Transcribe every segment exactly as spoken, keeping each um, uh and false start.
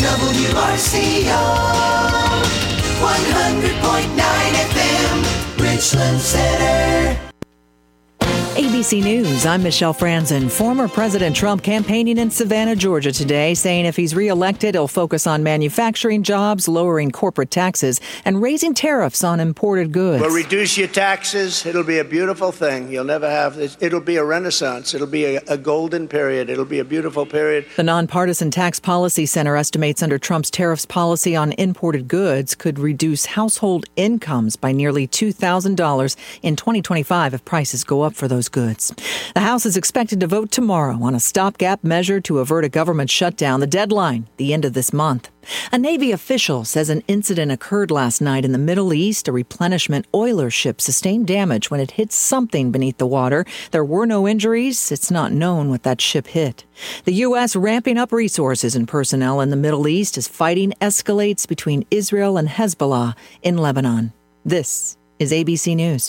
W R C O, one hundred point nine F M, Richland Center. A B C News, I'm Michelle Franzen. Former President Trump campaigning in Savannah, Georgia today, saying if he's reelected, he'll focus on manufacturing jobs, lowering corporate taxes, and raising tariffs on imported goods. We'll reduce your taxes. It'll be a beautiful thing. You'll never have this. It'll be a renaissance. It'll be a, a golden period. It'll be a beautiful period. The Nonpartisan Tax Policy Center estimates under Trump's tariffs policy on imported goods could reduce household incomes by nearly two thousand dollars in twenty twenty-five if prices go up for those goods. The House is expected to vote tomorrow on a stopgap measure to avert a government shutdown. The deadline, the end of this month. A Navy official says an incident occurred last night in the Middle East. A replenishment oiler ship sustained damage when it hit something beneath the water. There were no injuries. It's not known what that ship hit. The U S ramping up resources and personnel in the Middle East as fighting escalates between Israel and Hezbollah in Lebanon. This is A B C News.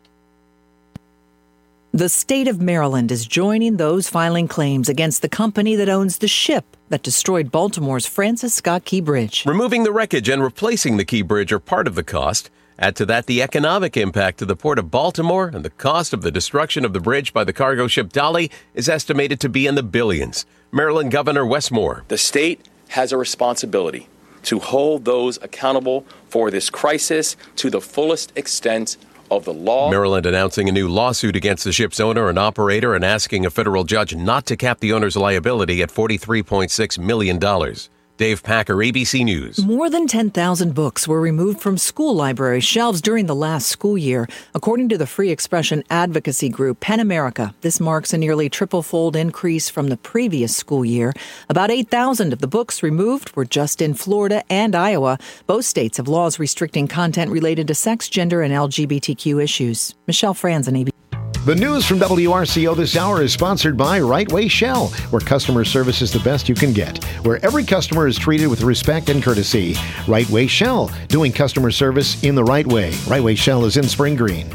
The state of Maryland is joining those filing claims against the company that owns the ship that destroyed Baltimore's Francis Scott Key Bridge. Removing the wreckage and replacing the Key Bridge are part of the cost. Add to that the economic impact to the Port of Baltimore, and the cost of the destruction of the bridge by the cargo ship Dolly is estimated to be in the billions. Maryland Governor Wes Moore. The state has a responsibility to hold those accountable for this crisis to the fullest extent of the law. Maryland announcing a new lawsuit against the ship's owner and operator and asking a federal judge not to cap the owner's liability at forty-three point six million dollars. Dave Packer, A B C News. More than ten thousand books were removed from school library shelves during the last school year, according to the free expression advocacy group PEN America. This marks a nearly triple-fold increase from the previous school year. About eight thousand of the books removed were just in Florida and Iowa. Both states have laws restricting content related to sex, gender, and L G B T Q issues. Michelle Franzen, A B C. The news from W R C O this hour is sponsored by Right Way Shell, where customer service is the best you can get, where every customer is treated with respect and courtesy. Right Way Shell, doing customer service in the right way. Right Way Shell is in Spring Green.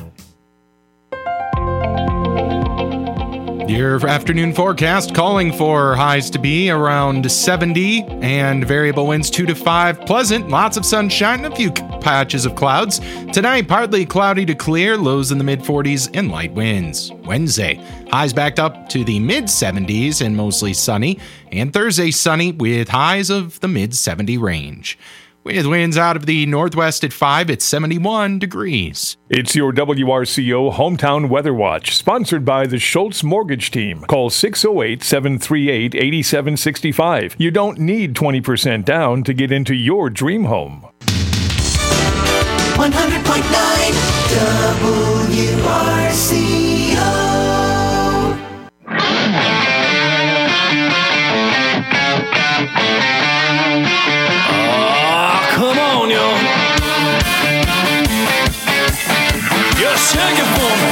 Your afternoon forecast calling for highs to be around seventy and variable winds two to five. Pleasant, lots of sunshine and a few patches of clouds. Tonight, partly cloudy to clear, lows in the mid forties and light winds. Wednesday, highs backed up to the mid seventies and mostly sunny. And Thursday, sunny with highs of the mid seventy range. With winds out of the northwest at five, it's seventy-one degrees. It's your W R C O Hometown Weather Watch, sponsored by the Schultz Mortgage Team. Call six oh eight, seven three eight, eight seven six five. You don't need twenty percent down to get into your dream home. one hundred point nine W R C O. Come on, yo. You're shaking for me.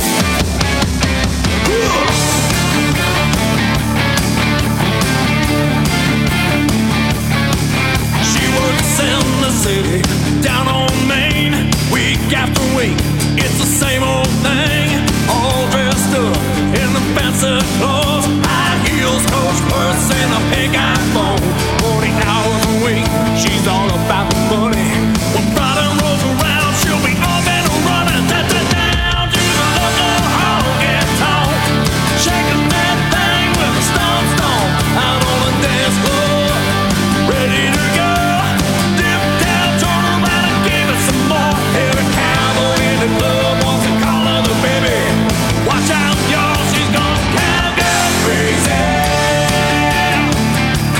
She works in the city, down on Main, week after week. It's the same old thing, all dressed up in the fancy clothes, high heels, coach purse, and a pink iPhone. forty hours a week, she's all about the money. When Friday rolls around, she'll be up and running, da, da, down to the local honky tonk, shaking that thing with a stomp stomp, out on the dance floor, ready to go. Dip down, turn around and give it some more. Every cowboy in the club wants to call her the baby. Watch out, y'all, she's gonna cowgirl crazy.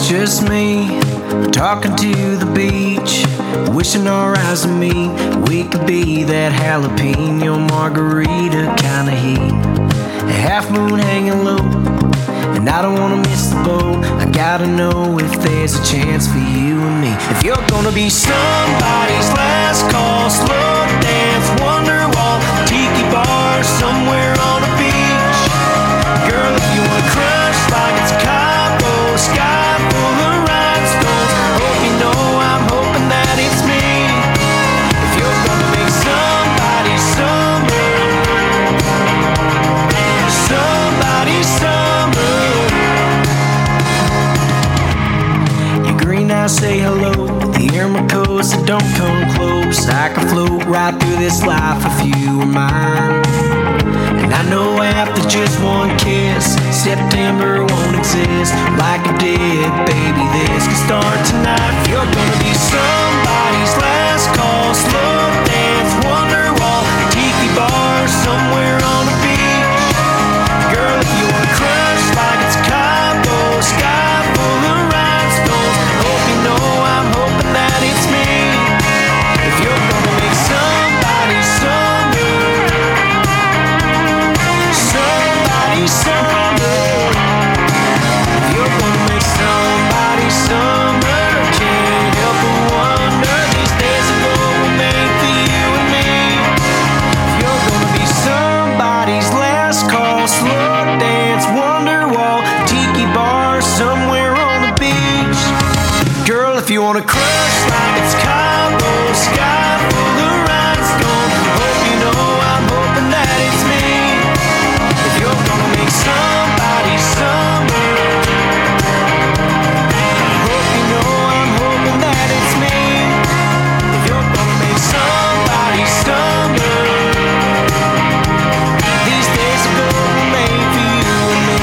just me talking to the beach, wishing our eyes to meet. We could be that jalapeno margarita kind of heat. A half moon hanging low, and I don't wanna miss the boat. I gotta know if there's a chance for you and me. If you're gonna be somebody's last call, slow dance, Wonderwall, tiki bar, somewhere on a beach. Girl, if you wanna crush like it's Cabo, sky full of rhinestones. Hope you know I'm hoping that it's me. If you're gonna make somebody summer, somebody summer. Your green eyes say hello, the air my coast, so don't come close. I can float right through this life if you were mine. And I know after just one kiss, September won't exist like it did, baby. This can start tonight. If you're gonna be somebody's last call, slow dance, Wonderwall, tiki bar, somewhere on the beach. Girl, if you wanna crush like it's Cabo, sky full of rhinestones. Hope you know I'm hoping that it's me. If you're gonna make somebody summer, somebody summer. If you're gonna make somebody summer, can't help but wonder, these days of gold were made for you and me. If you're gonna be somebody's last call, slow dance, Wonderwall, tiki bar, somewhere on the beach. Girl, if you wanna crush like it's Cabo, sky full of rhinestones. Hope you know I'm hoping that it's me. If you're gonna make somebody summer, hope you know I'm hoping that it's me. If you're gonna make somebody summer, these days of gold were made for you and me.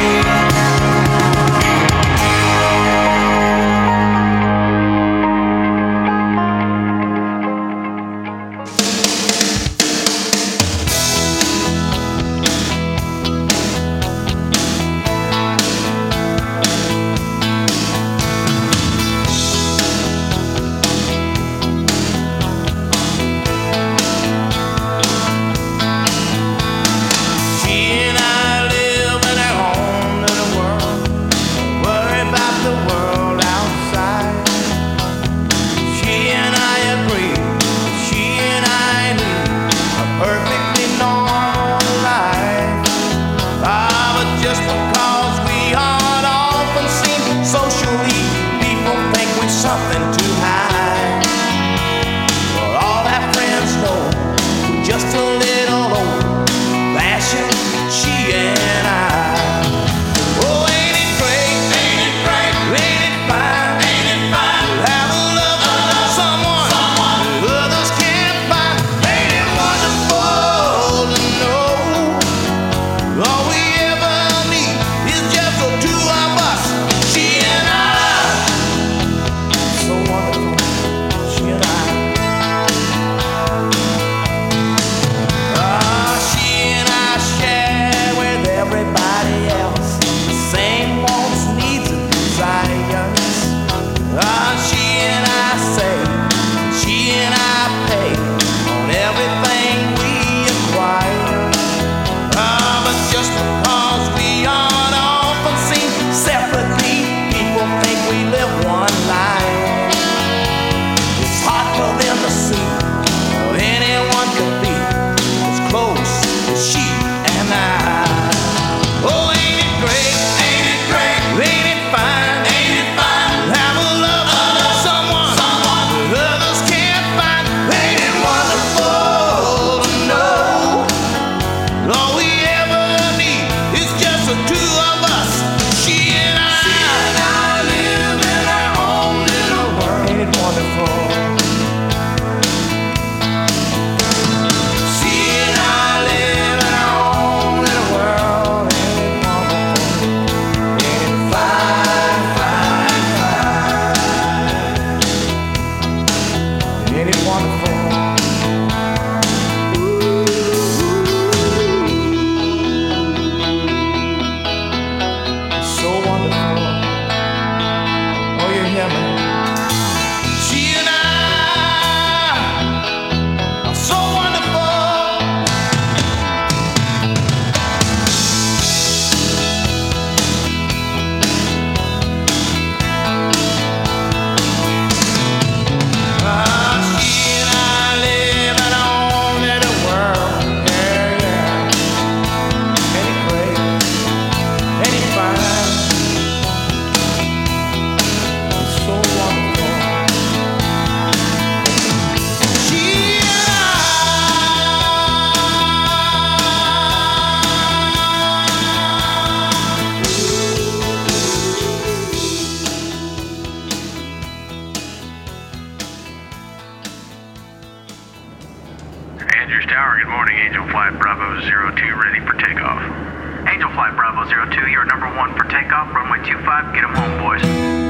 Angel Flight Bravo zero two ready for takeoff. Angel Flight Bravo zero two, you're number one for takeoff. Runway two five, get them home, boys.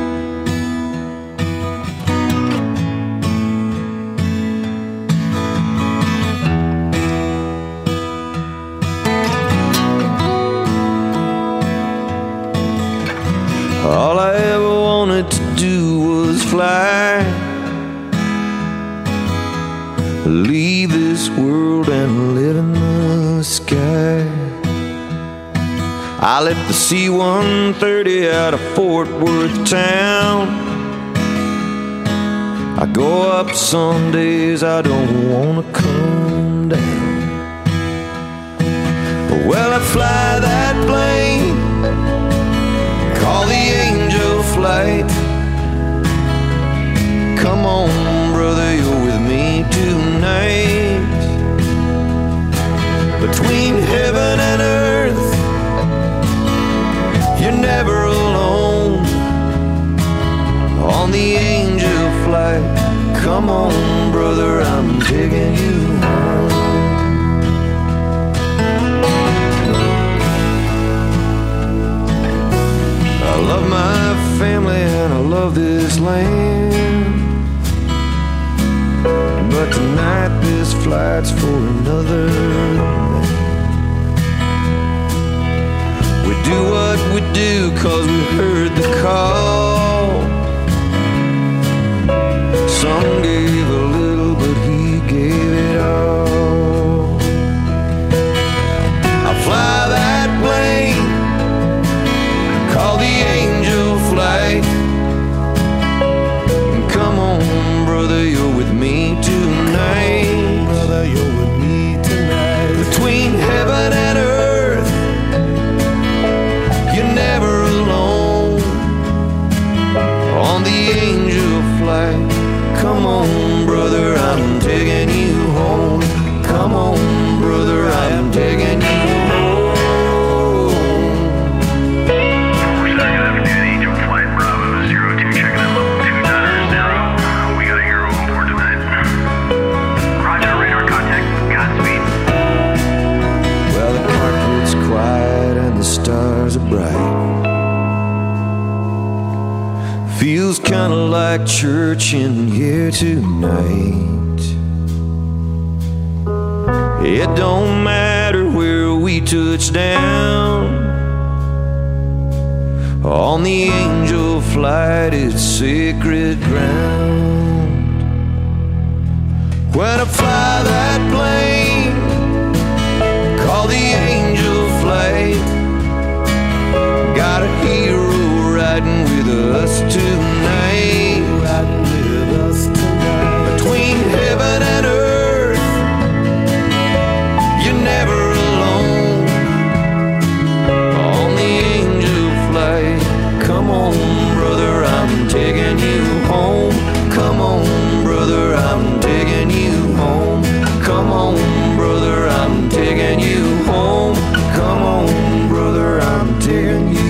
All I ever wanted to do was fly, leave this world and live in the sky. I left the C one thirty out of Fort Worth town. I go up some days I don't wanna come down. Well, I fly that plane, call the Angel Flight. Come on, brother, you're with me tonight. Between heaven and earth, you're never alone. On the Angel Flight, come on, brother, I'm taking you home. I love my family and I love this land, but tonight this flight's for another man. We do what we do cause we heard the call. Some gave a little but he gave it all. I fly that plane, call the Angel Flight. Come on, brother, you're with me tonight. Brother, you're with me tonight. Between heaven and earth, you're never alone. On the Angel Flight, come on, brother, I'm taking you home. Come on, brother, I'm taking you home. Stars are bright. Feels kinda like church in here tonight. It don't matter where we touch down. On the Angel Flight, it's sacred ground. When I fly that plane, call the Angel Flight. Got a hero riding with us tonight. Riding with us tonight. Between heaven and earth, you're never alone. On the Angel Flight, come on, brother, I'm taking you home. Come on, brother, I'm taking you home. Come on, brother, I'm taking you home. Come on, brother, I'm taking you.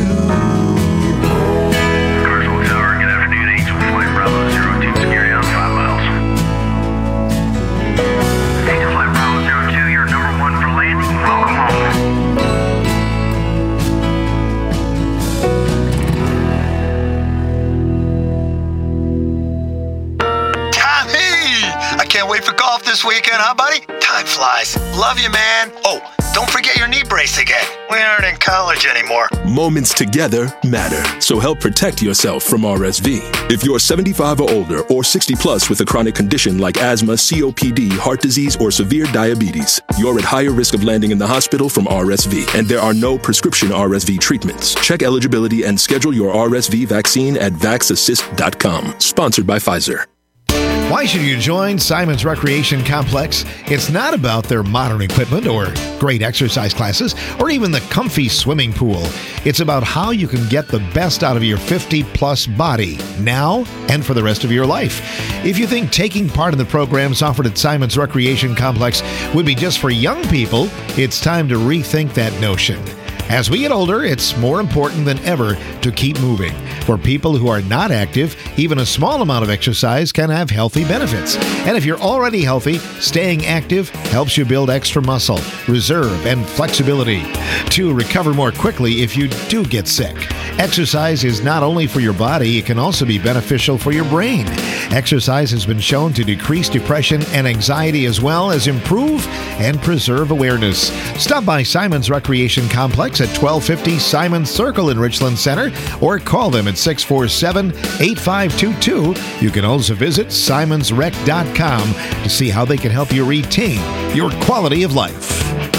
Can't wait for golf this weekend, huh, buddy? Time flies. Love you, man. Oh, don't forget your knee brace again. We aren't in college anymore. Moments together matter, so help protect yourself from R S V. If you're seventy-five or older or sixty plus with a chronic condition like asthma, C O P D, heart disease, or severe diabetes, you're at higher risk of landing in the hospital from R S V, and there are no prescription R S V treatments. Check eligibility and schedule your R S V vaccine at vax assist dot com. Sponsored by Pfizer. Why should you join Simon's Recreation Complex? It's not about their modern equipment or great exercise classes or even the comfy swimming pool. It's about how you can get the best out of your fifty-plus body now and for the rest of your life. If you think taking part in the programs offered at Simon's Recreation Complex would be just for young people, it's time to rethink that notion. As we get older, it's more important than ever to keep moving. For people who are not active, even a small amount of exercise can have healthy benefits. And if you're already healthy, staying active helps you build extra muscle, reserve, and flexibility to recover more quickly if you do get sick. Exercise is not only for your body, it can also be beneficial for your brain. Exercise has been shown to decrease depression and anxiety as well as improve and preserve awareness. Stop by Simon's Recreation Complex at twelve fifty Simon's Circle in Richland Center or call them at six four seven, eight five two two. You can also visit simons rec dot com to see how they can help you retain your quality of life.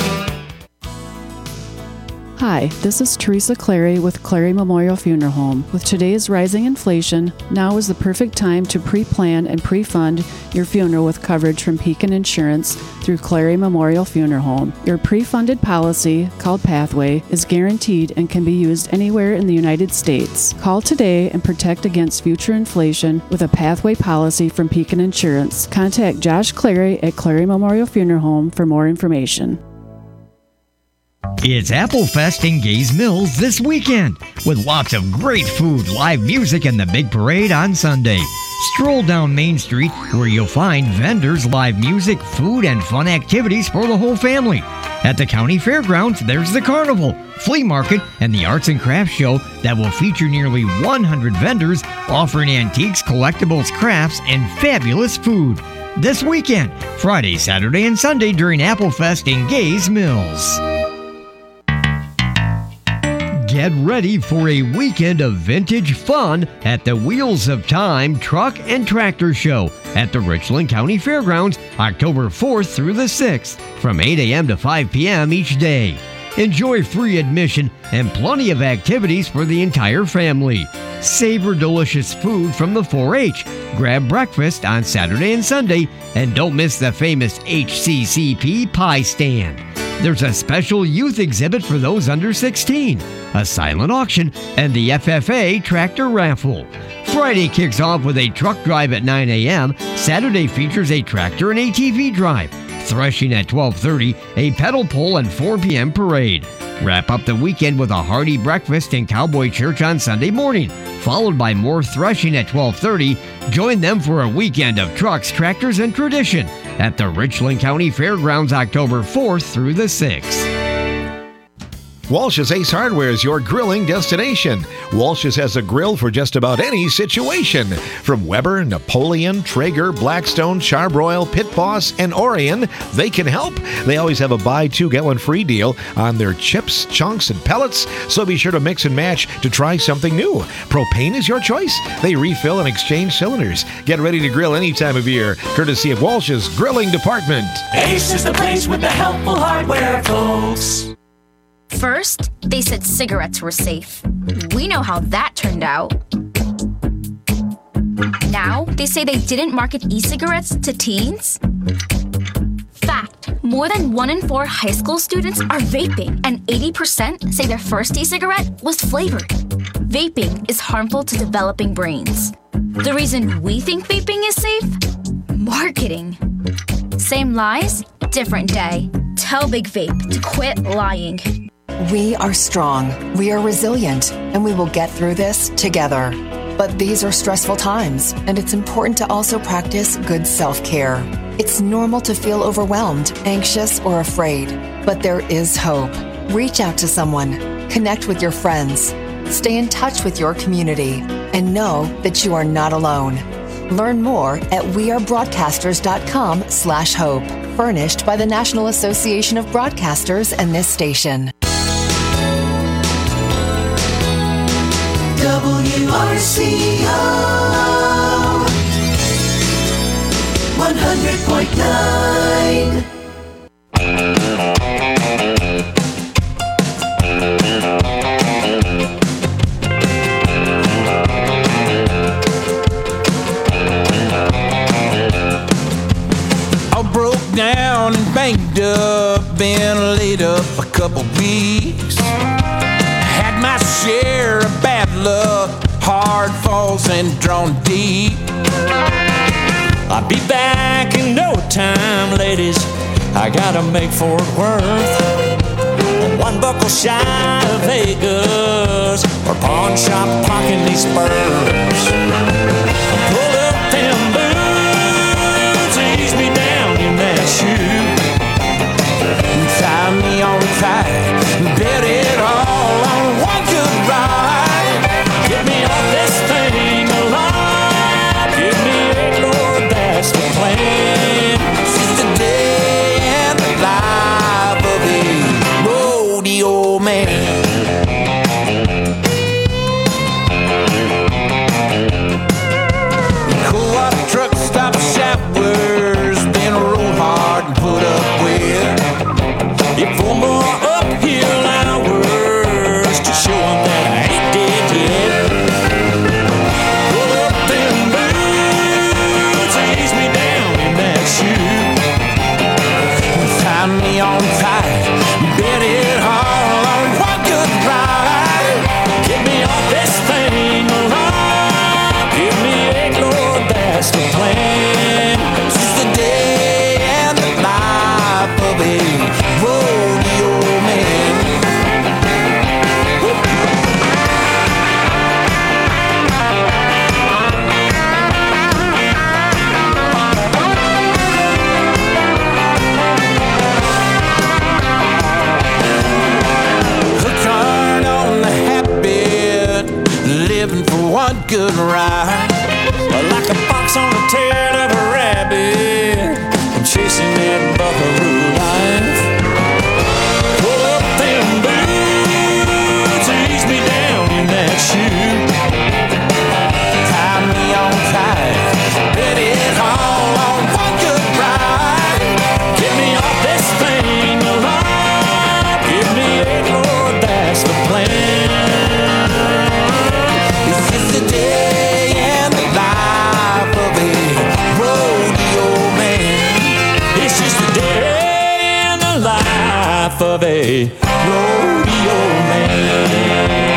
Hi, this is Teresa Clary with Clary Memorial Funeral Home. With today's rising inflation, now is the perfect time to pre-plan and pre-fund your funeral with coverage from Pekin Insurance through Clary Memorial Funeral Home. Your pre-funded policy, called Pathway, is guaranteed and can be used anywhere in the United States. Call today and protect against future inflation with a Pathway policy from Pekin Insurance. Contact Josh Clary at Clary Memorial Funeral Home for more information. It's Apple Fest in Gays Mills this weekend with lots of great food, live music, and the big parade on Sunday. Stroll down Main Street where you'll find vendors, live music, food, and fun activities for the whole family. At the county fairgrounds, there's the carnival, flea market, and the arts and crafts show that will feature nearly one hundred vendors offering antiques, collectibles, crafts, and fabulous food. This weekend, Friday, Saturday, and Sunday during Apple Fest in Gays Mills. Get ready for a weekend of vintage fun at the Wheels of Time Truck and Tractor Show at the Richland County Fairgrounds, October fourth through the sixth, from eight a.m. to five p.m. each day. Enjoy free admission and plenty of activities for the entire family. Savor delicious food from the four H. Grab breakfast on Saturday and Sunday, and don't miss the famous H C C P pie stand. There's a special youth exhibit for those under sixteen, a silent auction, and the F F A tractor raffle. Friday kicks off with a truck drive at nine a.m. Saturday features a tractor and A T V drive. Threshing at twelve thirty, a pedal pull and four p.m. parade. Wrap up the weekend with a hearty breakfast in Cowboy Church on Sunday morning, followed by more threshing at twelve thirty. Join them for a weekend of trucks, tractors, and tradition at the Richland County Fairgrounds October fourth through the sixth. Walsh's Ace Hardware is your grilling destination. Walsh's has a grill for just about any situation. From Weber, Napoleon, Traeger, Blackstone, Charbroil, Pit Boss, and Orion, they can help. They always have a buy two, get one free deal on their chips, chunks, and pellets, so be sure to mix and match to try something new. Propane is your choice. They refill and exchange cylinders. Get ready to grill any time of year, courtesy of Walsh's Grilling Department. Ace is the place with the helpful hardware, folks. First, they said cigarettes were safe. We know how that turned out. Now, they say they didn't market e-cigarettes to teens. Fact, more than one in four high school students are vaping, and eighty percent say their first e-cigarette was flavored. Vaping is harmful to developing brains. The reason we think vaping is safe? Marketing. Same lies, different day. Tell Big Vape to quit lying. We are strong, we are resilient, and we will get through this together. But these are stressful times, and it's important to also practice good self-care. It's normal to feel overwhelmed, anxious, or afraid, but there is hope. Reach out to someone, connect with your friends, stay in touch with your community, and know that you are not alone. Learn more at wearebroadcasters.com slash hope. Furnished by the National Association of Broadcasters and this station. W R C O one hundred point nine. I broke down and banged up, been laid up a couple weeks. Had my share of bad luck, hard falls and drawn deep. I'll be back in no time, ladies. I gotta make Fort Worth. one buckle shy of Vegas, or pawn shop pocket these spurs. Pull up them boots, ease me down in that shoe. Tie me on tight, bet it all on one good ride. Get me off this thing alive. Give me a Lord, that's the plan. Since the day and the life of a rodeo man. Cool water truck stop showers, then roll hard and put up with. If four more uphill hours to show them that I ain't dead yet. Pull up them boots, ease me down in that shoe. Tie me on tight, bet it all on one good ride. Get me off this thing alive. Give me a Lord, that's the plan. Since the day and the life of a rodeo man. Hooked hard on the habit, living for one good ride. Like a fox on the tail of a rabbit, I'm chasing that buckaroo life. Pull up them boots, ease me down in that shoe. Tie me on tight, bet it all on one good ride. Get me off this thing alive. Give me a Lord, that's the plan. It's just the day and the life of a rodeo man. It's just the day and the life of a rodeo man.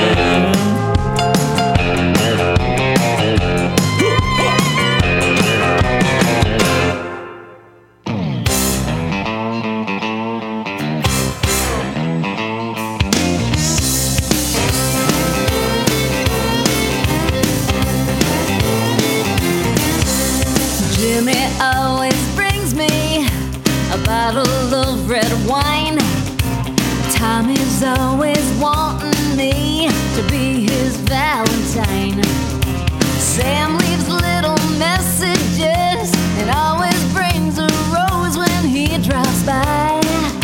Jimmy always brings me a bottle of red wine. Tommy's always wanting me to be his Valentine. Sam leaves little messages and always brings a rose when he drops by.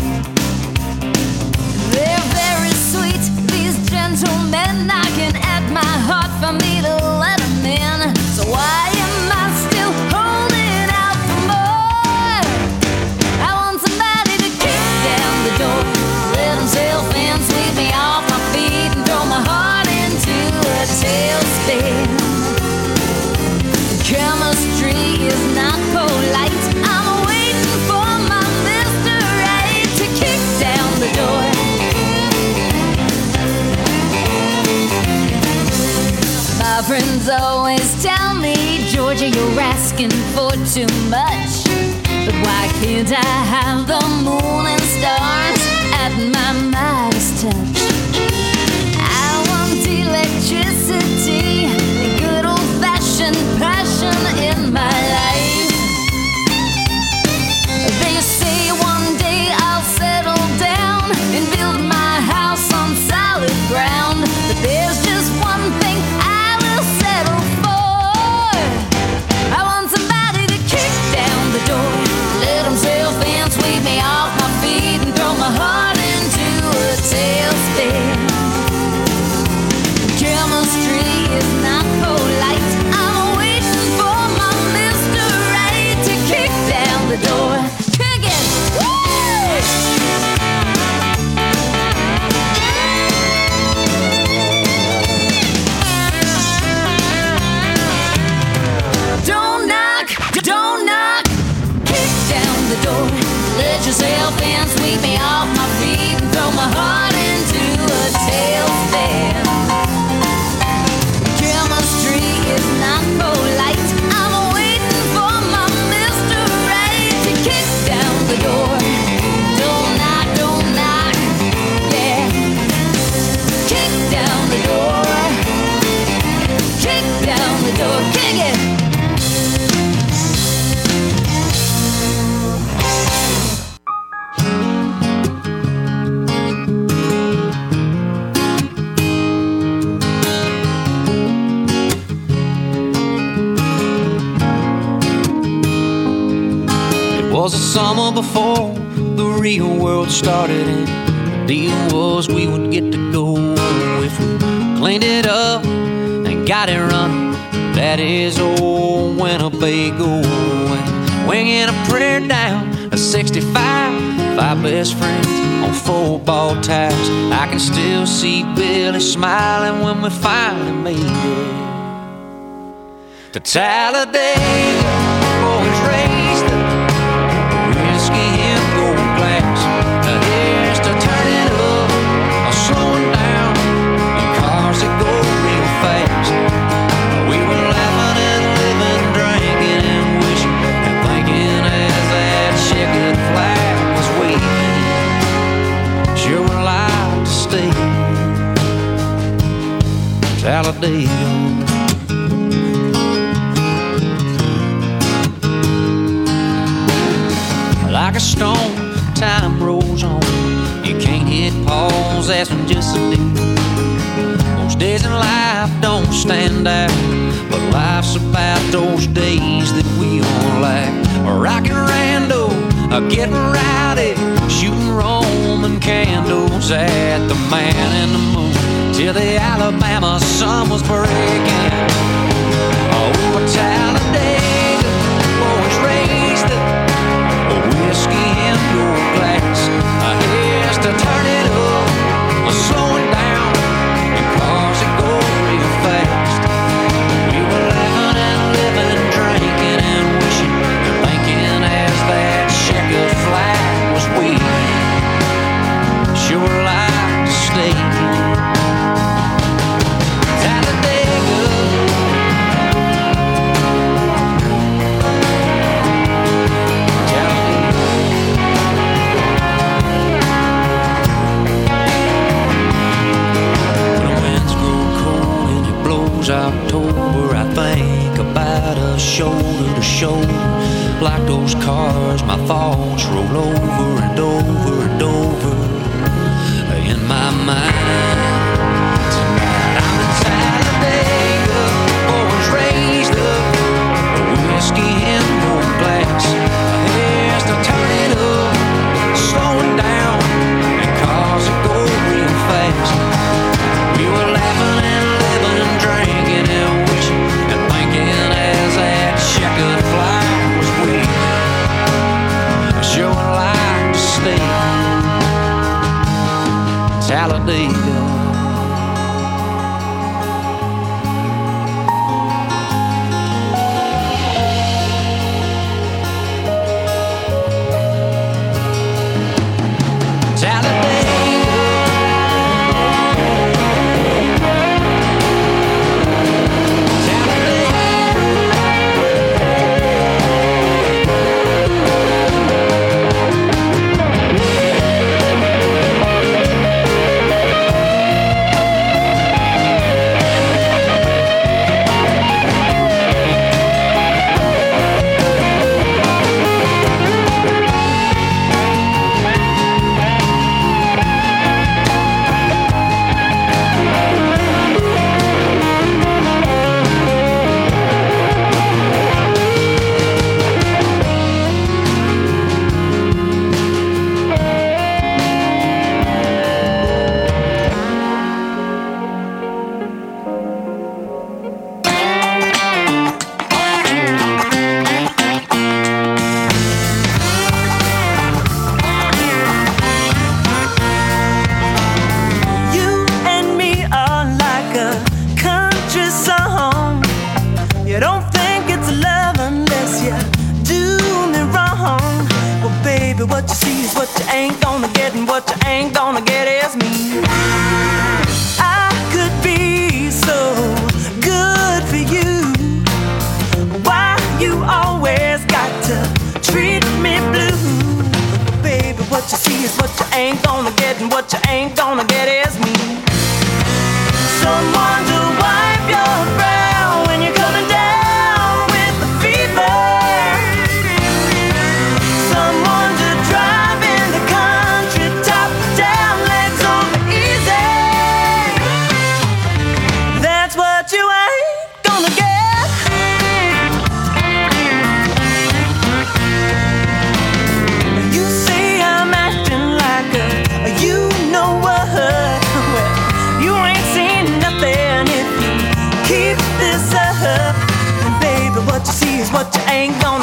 They're very sweet, these gentlemen, knocking at my heart for me to let them in. So why am I still holding out for more? I want somebody to kick down the door, let himself in, sweep me off my feet, and throw my heart into a tailspin. Chemistry is not polite. I'm waiting for my Mister Right to kick down the door. My friends always tell me, Georgia, you're asking for too much. But why can't I have the moon and stars at my Midas touch? I want electricity, good old-fashioned passion in my life. They say one day I'll settle down and build my house on solid ground. But there's just one thing I will settle for. I want somebody to kick down the door, let himself in, sweep me off my feet, and throw my heart into a tailspin. 'Twas the summer before the real world started, and the deal was we would get to go if we cleaned it up and got it running. That is old Winnebago, and winging a prayer down a sixty-five, five best friends on football tires. I can still see Billy smiling when we finally made it to Talladega. Boys raised the whiskey in gold glass. Now here's to turn it up or slowing down in cars that go real fast. We were laughing and living, drinking and wishing and thinking as that checkered flag was waving. Sure would like to stay Talladega. Like a stone, time rolls on. You can't hit pause, that's from just a day. Those days in life don't stand out, but life's about those days that we all like. Rockin' Rando, getting rowdy, shooting Roman candles at the man in the moon, till the Alabama sun was breaking. Oh, Talladega, boys raised the whiskey in your glass. Here's to turn it up or slowing down in cars that go real fast. We were laughing and living, drinking and wishing and thinking as that checkered flag was waving. Sure like to stay Talladega. October, I think about us shoulder to shoulder. Like those cars, my thoughts roll over and over and over in my mind. Tonight I'm in Talladega, boys raised up, whiskey in your glass. Here's to turn it up, slowing down in cars that go real fast. We were laughing and living and drinking and wishing and thinking as that checkered flag was waving. I sure would like to stay Talladega.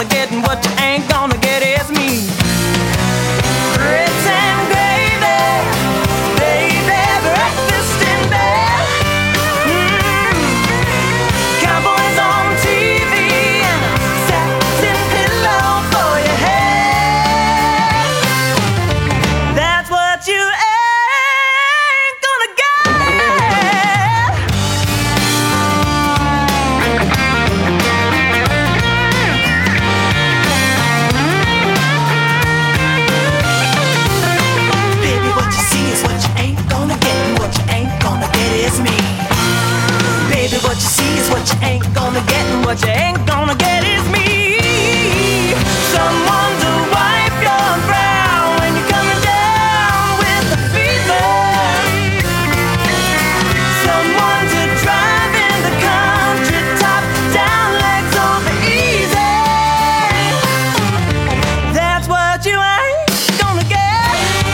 get and what you ain't gonna get is me. Grits and gravy, baby, breakfast in bed. Mm. Cowboys on T V and a satin pillow for your head. That's what you ain't gonna get. Baby, what you see is what you ain't gonna get, and what you ain't gonna get is me. Baby, what you see is what you ain't gonna get, and what you ain't gonna get is me. Someone to wipe your brow when you're coming down with the fever. Someone to drive in the country, top down, legs over easy. That's what you ain't gonna get.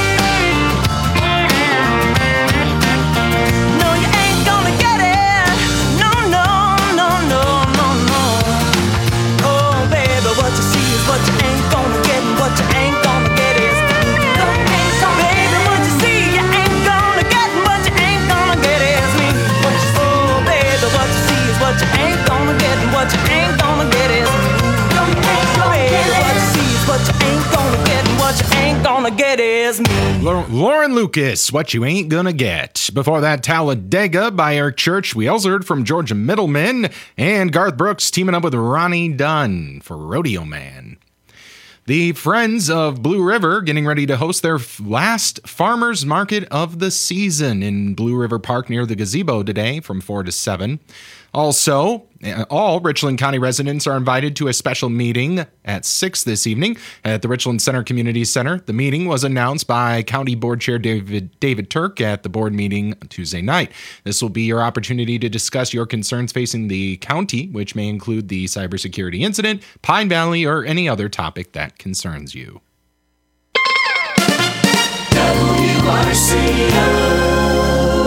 No, you ain't gonna get it. No, no, no, no, no, no. Oh, baby, what you see is what you ain't gonna get, and what you ain't gonna get is. Baby, what you see you ain't gonna get, and what you ain't gonna get is me. Oh, baby, what you see is what you ain't gonna get, and what you ain't gonna get is me. Baby, what you see is what you ain't gonna get, and what you ain't gonna get is me. Lau- Lauren Lucas, What You Ain't Gonna Get. Before that, Talladega by Eric Church. We also heard from Georgia Middleman and Garth Brooks teaming up with Ronnie Dunn for Rodeo Man. The Friends of Blue River getting ready to host their f- last farmers market of the season in Blue River Park near the gazebo today from four to seven. Also, uh, all Richland County residents are invited to a special meeting at six this evening at the Richland Center Community Center. The meeting was announced by County Board Chair David David Turk at the board meeting Tuesday night. This will be your opportunity to discuss your concerns facing the county, which may include the cybersecurity incident, Pine Valley, or any other topic that concerns you. W R C O.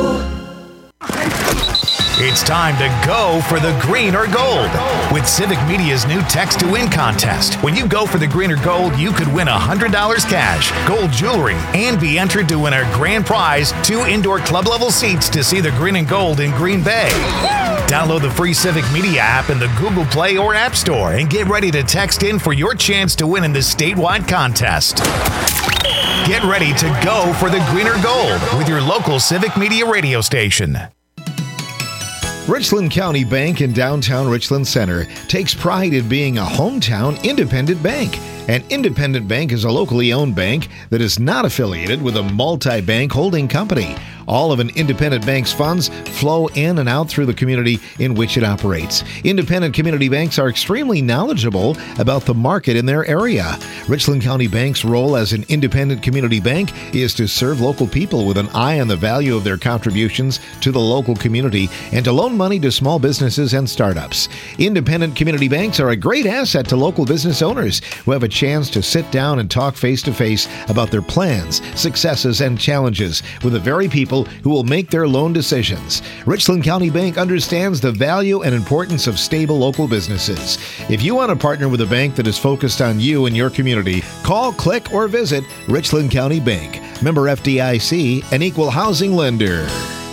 It's time to go for the green or gold with Civic Media's new Text to Win contest. When you go for the green or gold, you could win one hundred dollars cash, gold jewelry, and be entered to win our grand prize, two indoor club level seats to see the green and gold in Green Bay. Download the free Civic Media app in the Google Play or App Store and get ready to text in for your chance to win in this statewide contest. Get ready to go for the green or gold with your local Civic Media radio station. Richland County Bank in downtown Richland Center takes pride in being a hometown independent bank. An independent bank is a locally owned bank that is not affiliated with a multi-bank holding company. All of an independent bank's funds flow in and out through the community in which it operates. Independent community banks are extremely knowledgeable about the market in their area. Richland County Bank's role as an independent community bank is to serve local people with an eye on the value of their contributions to the local community and to loan money to small businesses and startups. Independent community banks are a great asset to local business owners who have a chance to sit down and talk face-to-face about their plans, successes, and challenges with the very people who will make their loan decisions. Richland County Bank understands the value and importance of stable local businesses. If you want to partner with a bank that is focused on you and your community, call, click, or visit Richland County Bank. Member F D I C, an equal housing lender.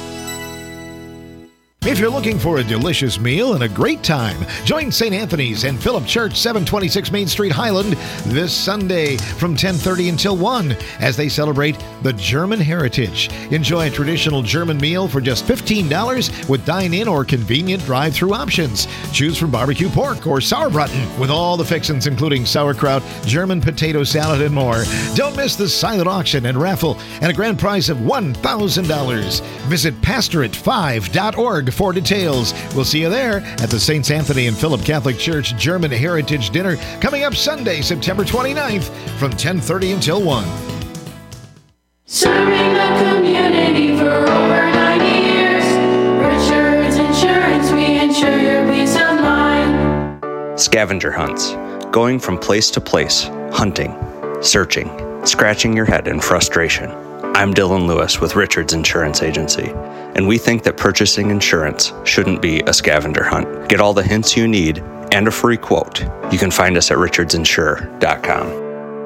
If you're looking for a delicious meal and a great time, join Saint Anthony's and Philip Church, seven twenty-six Main Street, Highland, this Sunday from ten thirty until one as they celebrate the German heritage. Enjoy a traditional German meal for just fifteen dollars with dine-in or convenient drive-through options. Choose from barbecue pork or sauerbraten with all the fixins including sauerkraut, German potato salad, and more. Don't miss the silent auction and raffle and a grand prize of one thousand dollars. Visit pastorate five dot org for details. We'll see you there at the Saints Anthony and Philip Catholic Church German Heritage Dinner coming up Sunday, September twenty-ninth from ten thirty until one. Serving the community for over ninety years. Richards Insurance, we insure your peace of mind. Scavenger hunts. Going from place to place, hunting, searching, scratching your head in frustration. I'm Dylan Lewis with Richards Insurance Agency, and we think that purchasing insurance shouldn't be a scavenger hunt. Get all the hints you need and a free quote. You can find us at richards insure dot com.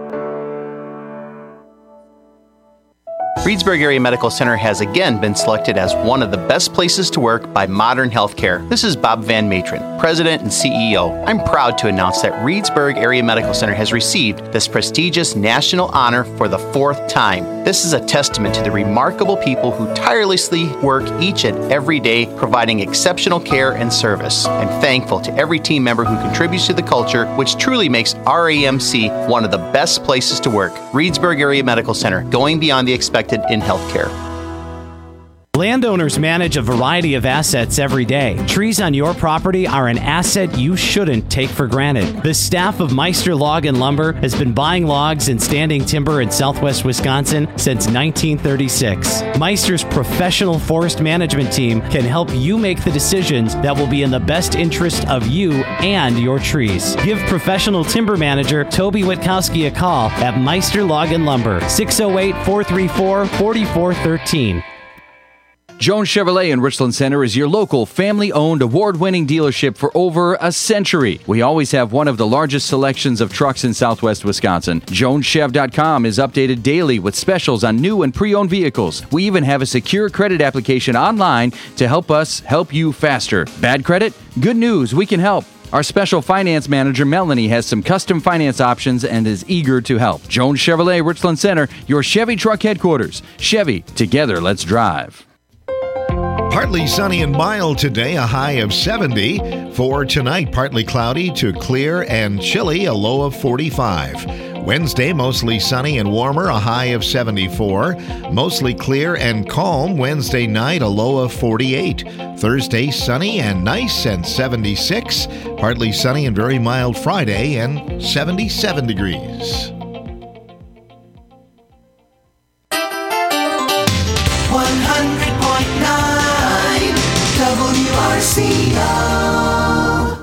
Reedsburg Area Medical Center has again been selected as one of the best places to work by Modern Healthcare. This is Bob Van Matron, President and C E O. I'm proud to announce that Reedsburg Area Medical Center has received this prestigious national honor for the fourth time. This is a testament to the remarkable people who tirelessly work each and every day providing exceptional care and service. I'm thankful to every team member who contributes to the culture, which truly makes R A M C one of the best places to work. Reedsburg Area Medical Center, going beyond the expected in healthcare. Landowners manage a variety of assets every day. Trees on your property are an asset you shouldn't take for granted. The staff of Meister Log and Lumber has been buying logs and standing timber in southwest Wisconsin since nineteen thirty-six. Meister's professional forest management team can help you make the decisions that will be in the best interest of you and your trees. Give professional timber manager Toby Witkowski a call at Meister Log and Lumber, six oh eight, four three four, four four one three. Jones Chevrolet in Richland Center is your local family-owned, award-winning dealership for over a century. We always have one of the largest selections of trucks in southwest Wisconsin. Jones Chev dot com is updated daily with specials on new and pre-owned vehicles. We even have a secure credit application online to help us help you faster. Bad credit? Good news, we can help. Our special finance manager, Melanie, has some custom finance options and is eager to help. Jones Chevrolet, Richland Center, your Chevy truck headquarters. Chevy, together, let's drive. Partly sunny and mild today, a high of seventy. For tonight, partly cloudy to clear and chilly, a low of forty-five. Wednesday, mostly sunny and warmer, a high of seventy-four. Mostly clear and calm Wednesday night, a low of forty-eight. Thursday, sunny and nice and seventy-six. Partly sunny and very mild Friday and seventy-seven degrees. one hundred point nine W R C O.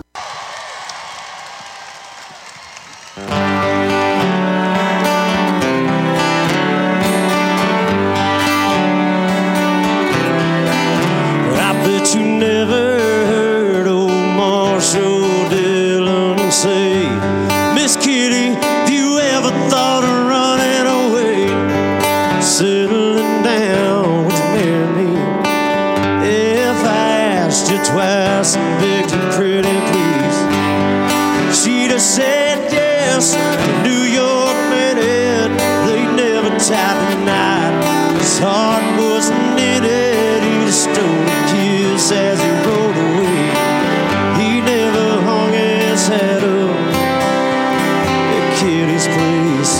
I bet you never heard old Marshall Dillon say, Miss Kitty, have you ever thought of running away? Settling down, would you marry me? If I asked you twice and begged you pretty please, she'd have said yes. New York minute, they never tied the knot. His heart wasn't in it, he just stole a kiss as he rode away. He never hung his head up at Kitty's place.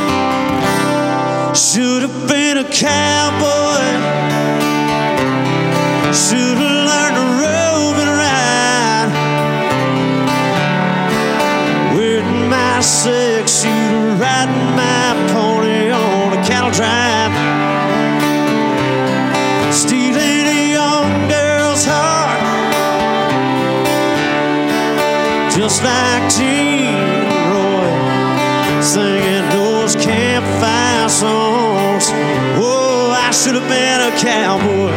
Should have been a cowboy, should have learned to rope and ride. Wearing my six shooter, riding my pony on a cattle drive, stealing a young girl's heart, just like Gene and Roy, singing those campfire songs. Oh, I should have been a cowboy.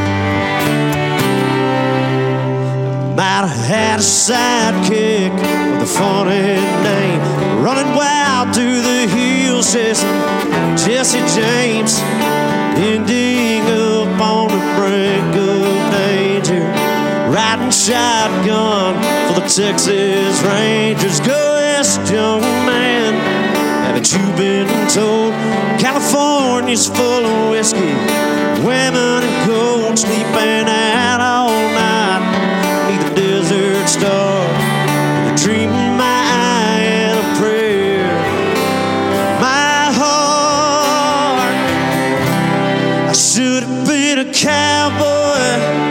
Might have had a sidekick with a funny name, running wild through the hills, chasing Jesse James, ending up on the brink of danger, riding shotgun for the Texas Rangers. Go west, young man, haven't you been told California's full of whiskey, women and gold, sleeping out all night beneath the desert star, the dream in my eye and a prayer. My heart, I should have been a cowboy,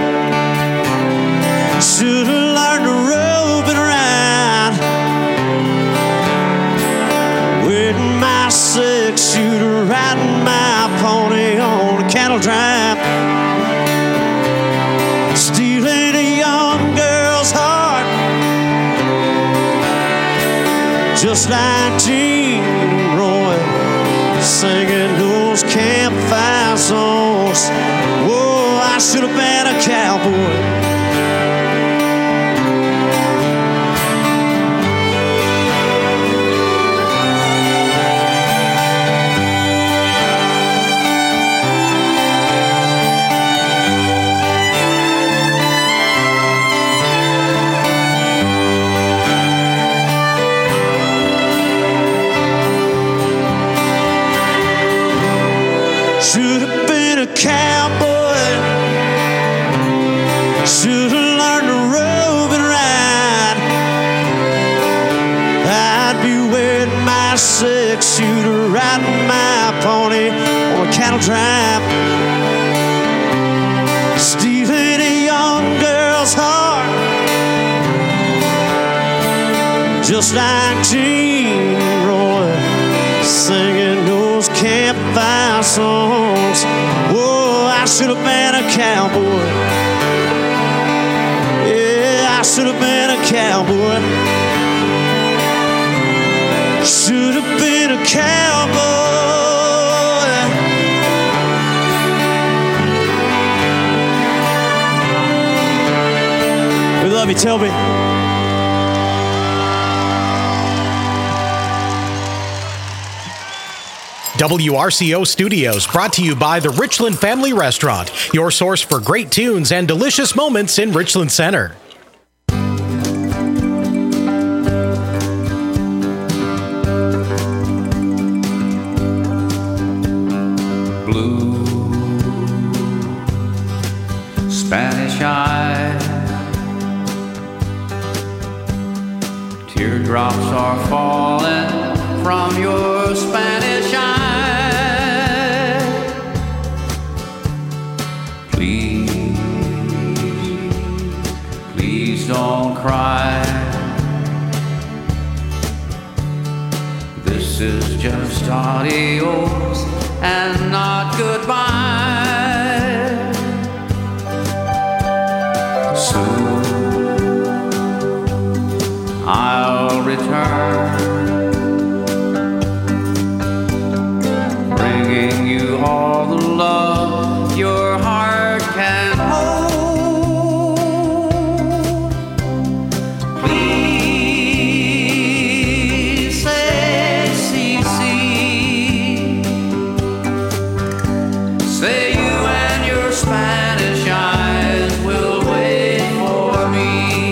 should have learned to rope and ride, wearing my six shooter, riding my pony on a cattle drive, stealing a young girl's heart, just like Gene and Roy, singing those campfire songs. Whoa, I should have been a cowboy. trap, stealing a young girl's heart, just like Gene Roy singing those campfire songs. Whoa, I should have been a cowboy. Yeah, I should have been a cowboy. Should have been a cowboy. We love you, Toby. W R C O Studios, brought to you by the Richland Family Restaurant, your source for great tunes and delicious moments in Richland Center. Blue Spanish eye, teardrops are falling from your Spanish eye. Please, please don't cry. This is just adios and not goodbye. Soon I'll return, bringing you all the love your heart can hold. Please say, see, see. Say you and your Spanish eyes will wait for me.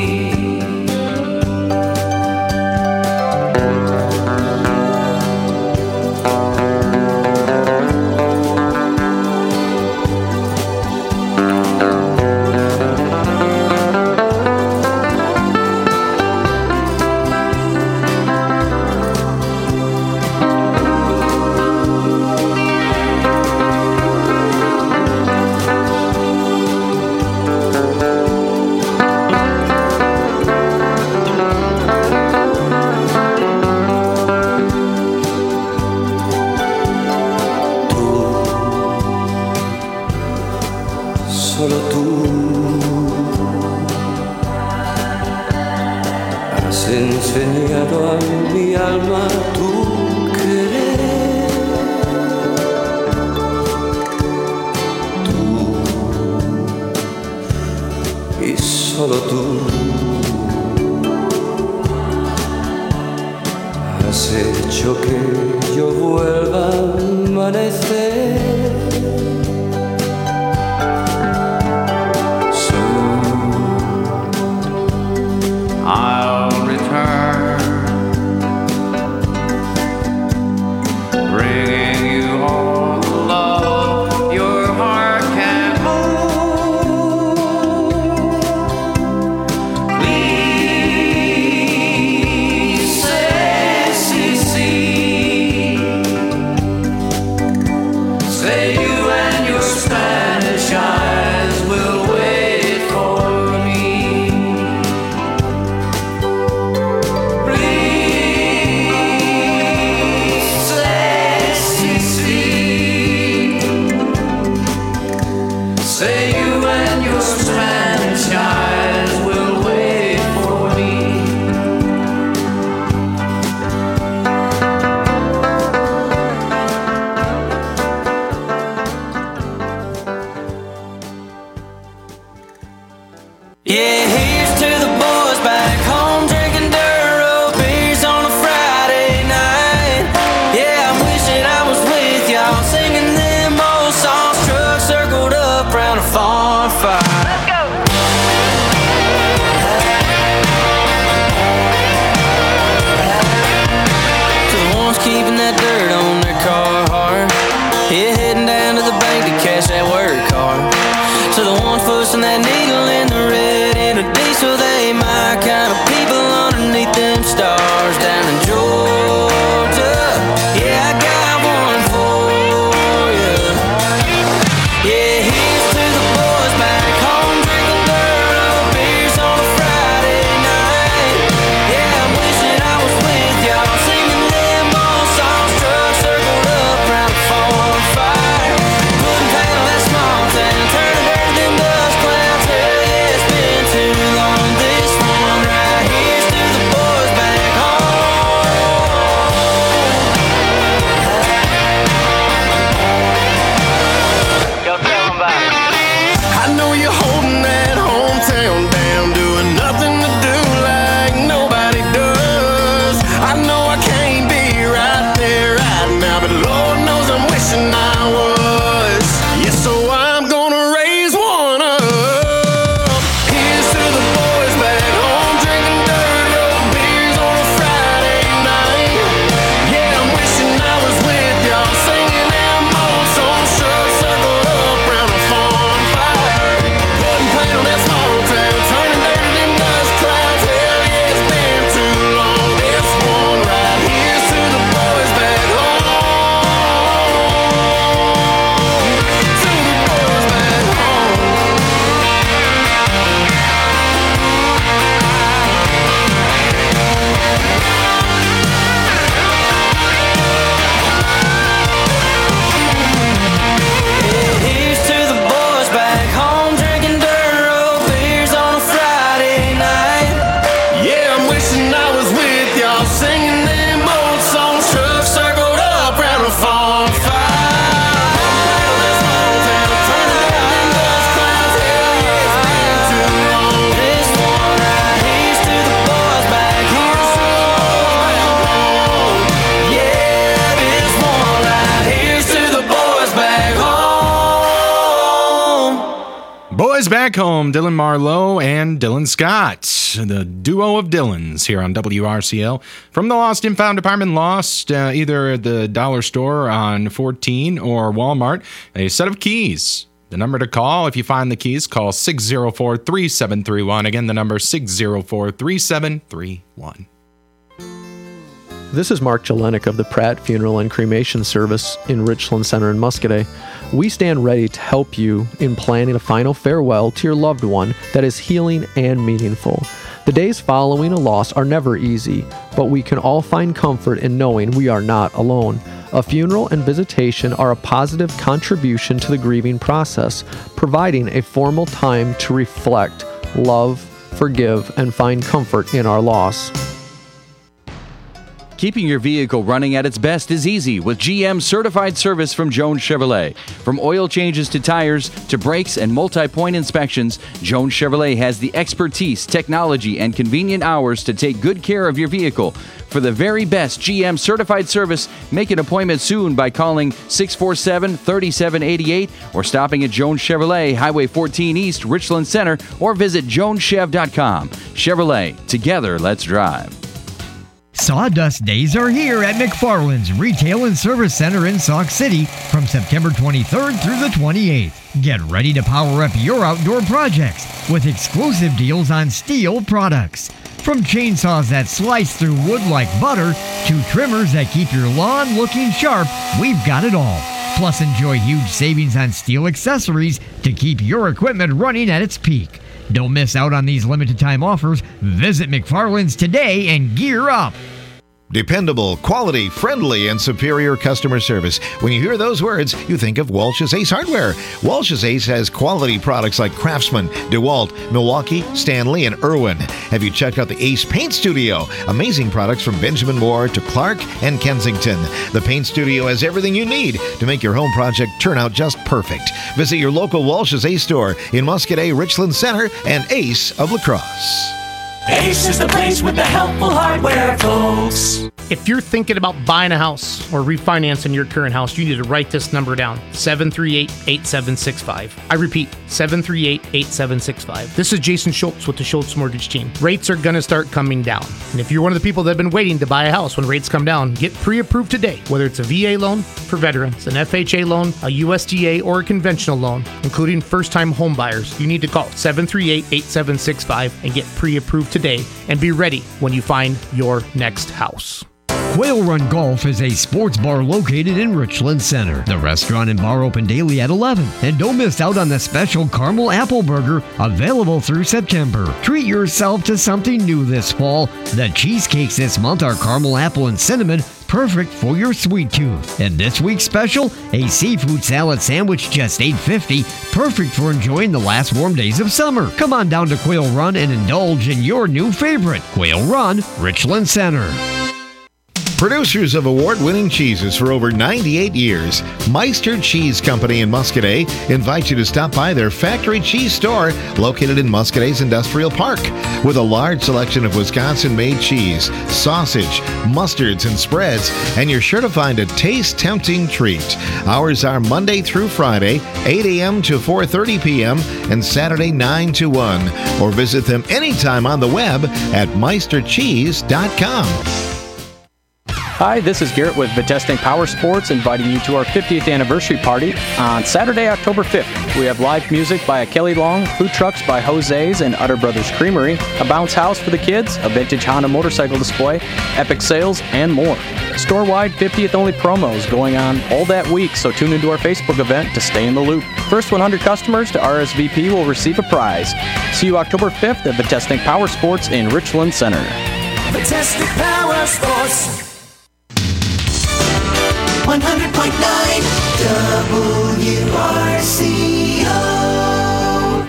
Solo tú has enseñado a mi alma tu querer. Tú y solo tú has hecho que yo vuelva a amanecer. I'll return, bringing you all the love your heart can hold. Please say, see, see. Say you and your Spanish eyes will wait for me. Say you and your Spanish eyes will wait for me. Yeah, here's to the boys back home drinking Duro beers on a Friday night. Yeah, I'm wishing I was with y'all singing them old songs. Truck circled up round a farm fire. Let's go. To the ones keeping that dirt on their car hard, yeah, heading down to the bank to cash that work card. To the ones pushing that needle in the red in a diesel, they my kind of people underneath them stars down in Georgia. Yeah, I got one for you. is back home. Dylan Marlowe and Dylan Scott, the duo of Dylans here on W R C L. From the Lost and Found Department, lost uh, either at the dollar store on fourteen or Walmart, a set of keys. The number to call if you find the keys, call six oh four, three seven three one. Again, the number six oh four, three seven three one. This is Mark Jelenik of the Pratt Funeral and Cremation Service in Richland Center in Muscadet. We stand ready to help you in planning a final farewell to your loved one that is healing and meaningful. The days following a loss are never easy, but we can all find comfort in knowing we are not alone. A funeral and visitation are a positive contribution to the grieving process, providing a formal time to reflect, love, forgive, and find comfort in our loss. Keeping your vehicle running at its best is easy with G M Certified Service from Jones Chevrolet. From oil changes to tires to brakes and multi-point inspections, Jones Chevrolet has the expertise, technology, and convenient hours to take good care of your vehicle. For the very best G M Certified Service, make an appointment soon by calling six four seven, three seven eight eight or stopping at Jones Chevrolet, Highway fourteen East, Richland Center, or visit jones chev dot com. Chevrolet, together, let's drive. Sawdust Days are here at McFarland's Retail and Service Center in Sauk City from September twenty-third through the twenty-eighth. Get ready to power up your outdoor projects with exclusive deals on steel products. From chainsaws that slice through wood like butter to trimmers that keep your lawn looking sharp, we've got it all. Plus, enjoy huge savings on steel accessories to keep your equipment running at its peak. Don't miss out on these limited time offers. Visit McFarland's today and gear up. Dependable, quality, friendly, and superior customer service. When you hear those words, you think of Walsh's Ace Hardware. Walsh's Ace has quality products like Craftsman, DeWalt, Milwaukee, Stanley, and Irwin. Have you checked out the Ace Paint Studio? Amazing products from Benjamin Moore to Clark and Kensington. The Paint Studio has everything you need to make your home project turn out just perfect. Visit your local Walsh's Ace store in Muscadet, Richland Center, and Ace of La Crosse. Ace is the place with the helpful hardware, folks. If you're thinking about buying a house or refinancing your current house, you need to write this number down, seven three eight, eight seven six five. I repeat, seven three eight, eight seven six five. This is Jason Schultz with the Schultz Mortgage Team. Rates are going to start coming down. And if you're one of the people that have been waiting to buy a house when rates come down, get pre-approved today. Whether it's a V A loan for veterans, an F H A loan, a U S D A, or a conventional loan, including first-time home buyers, you need to call seven three eight, eight seven six five and get pre-approved today and be ready when you find your next house. Quail Run Golf is a sports bar located in Richland Center. The restaurant and bar open daily at eleven. And don't miss out on the special caramel apple burger available through September. Treat yourself to something new this fall. The cheesecakes this month are caramel apple and cinnamon, perfect for your sweet tooth. And this week's special, a seafood salad sandwich, just eight fifty, perfect for enjoying the last warm days of summer. Come on down to Quail Run and indulge in your new favorite, Quail Run, Richland Center. Producers of award-winning cheeses for over ninety-eight years, Meister Cheese Company in Muscadet invites you to stop by their factory cheese store located in Muscadet's Industrial Park. With a large selection of Wisconsin-made cheese, sausage, mustards, and spreads, and you're sure to find a taste-tempting treat. Hours are Monday through Friday, eight a.m. to four thirty p.m., and Saturday nine to one. Or visit them anytime on the web at meister cheese dot com. Hi, this is Garrett with Vitesting Power Sports, inviting you to our fiftieth anniversary party on Saturday, October fifth. We have live music by a Kelly Long, food trucks by Jose's and Utter Brothers Creamery, a bounce house for the kids, a vintage Honda motorcycle display, epic sales, and more. Store-wide fiftieth only promos going on all that week, so tune into our Facebook event to stay in the loop. First one hundred customers to R S V P will receive a prize. See you October fifth at Vitesting Power Sports in Richland Center. Vitesting Power Sports. one hundred point nine W R C O.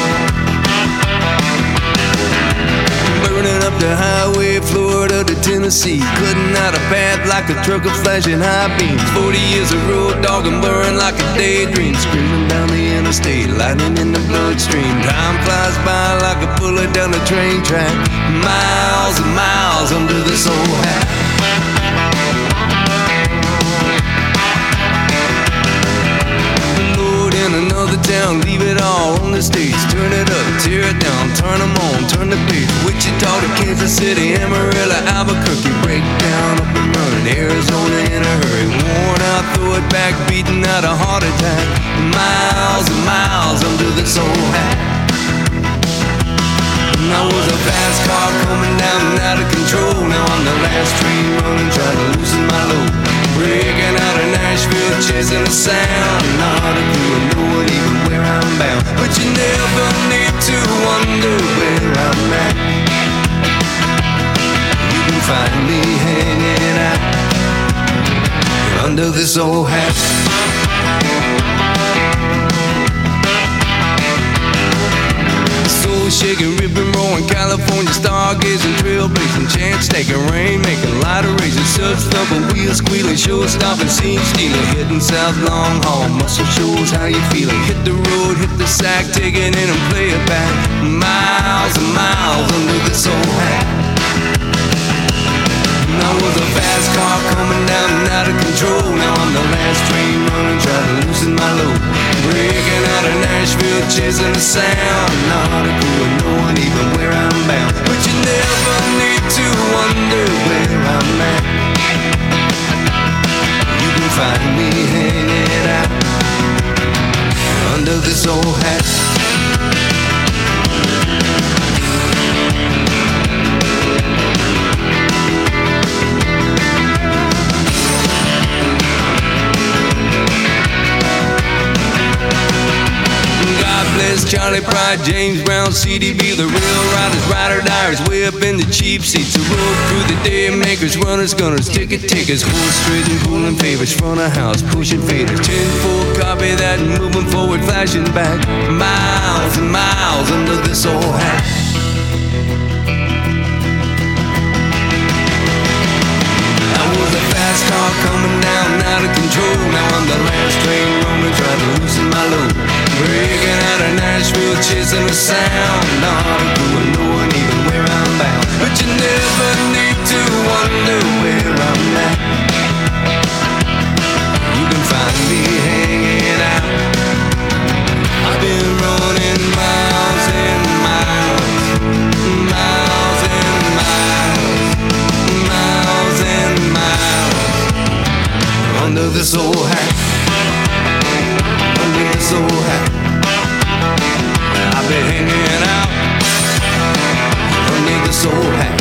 Burning up the highway, Florida to Tennessee. Tennessee, cutting out a path like a truck of flashing high beams. Forty years of road dog and burn like a daydream, screaming down the interstate, lightning in the bloodstream. Time flies by like a bullet down the train track, miles and miles under this old hat. Another town, leave it all on the stage. Turn it up, tear it down, turn them on, turn the page. Wichita to Kansas City, Amarillo, Albuquerque. Break down, up and running, Arizona in a hurry. Worn out, throw it back, beating out a heart attack. Miles and miles under this old hat. And I was a fast car coming down and out of control. Now I'm the last train running, trying to loosen my load. Breaking out of Nashville, chasing the sound. Not a clue, knowing even where I'm bound. But you never need to wonder where I'm at. You can find me hanging out under this old hat. Shaking, ripping, rolling, California stargazing, trailblazing, chance taking, rain making, light erasing, surf thumping, wheels squealing, show stopping, scene stealing, heading south, long haul, muscle shows how you feeling. Hit the road, hit the sack, take it in and play it back. Miles and miles under this old hat. And I was a fast car coming down and out of control. Now I'm the last train running, trying to loosen my load. Breaking out of Nashville, chasing the sound. Not a clue, knowing even where I'm bound. But you never need to wonder where I'm at. You can find me hanging out under this old hat. Bless Charlie Pride, James Brown, C D B, the real riders, ride or diers, way up in the cheap seats. The road through the day makers, runners, gunners, ticket takers, horse trading, pulling favors, front of house, pushing faders. ten four, copy that, moving forward, flashing back. Miles and miles under this old hat. I was a fast car coming down, out of control. Now I'm the last train running, trying to loosen my load. Breaking out of Nashville, chasing the sound. Not a clue, knowing even where I'm bound. But you never need to wonder where I'm at. You can find me hanging out. I've been running miles and miles, miles and miles, miles and miles under this old hat. Under this old hat, I've been hanging out under this old hat.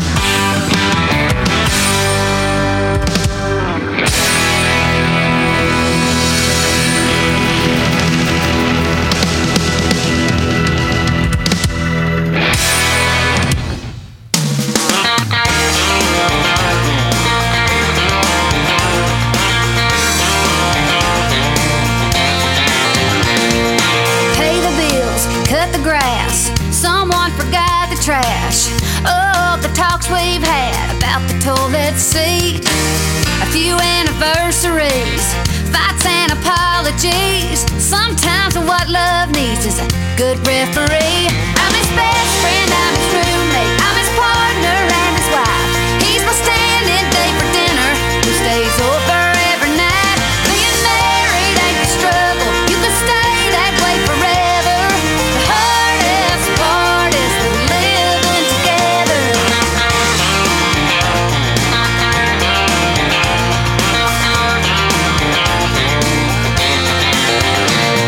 We've had about the toilet seat, a few anniversaries, fights and apologies. Sometimes what love needs is a good referee. I'm expecting